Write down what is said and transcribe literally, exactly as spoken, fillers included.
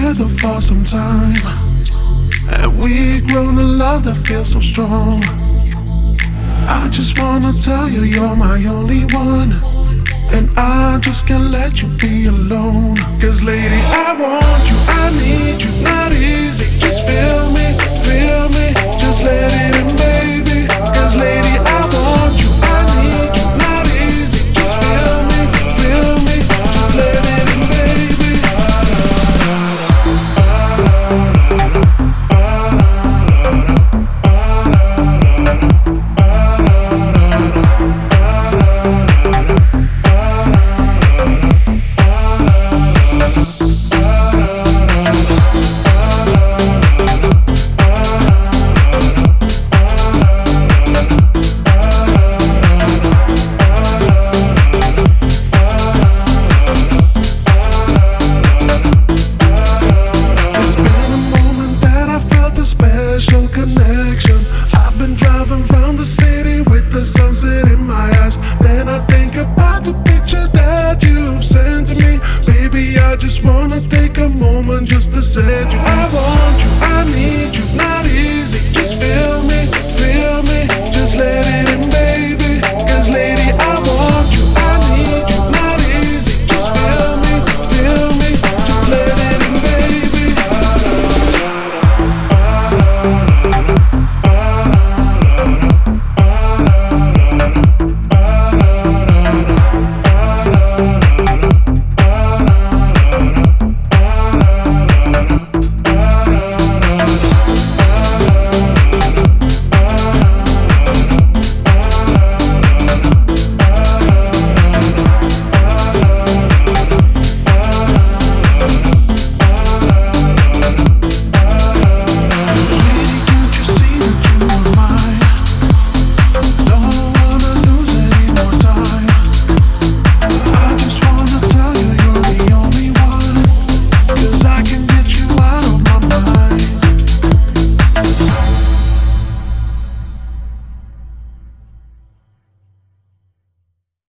together for some time, and we've grown a love that feels so strong. I just wanna tell you you're my only one, and I just can't let you be alone. Cause lady, I want you, I need you, not easy. Just feel me, feel me, just let it in, baby. Cause lady, I want you, I need you, not easy. Just feel me, feel me, just let it in, baby. Connection. I've been driving around the city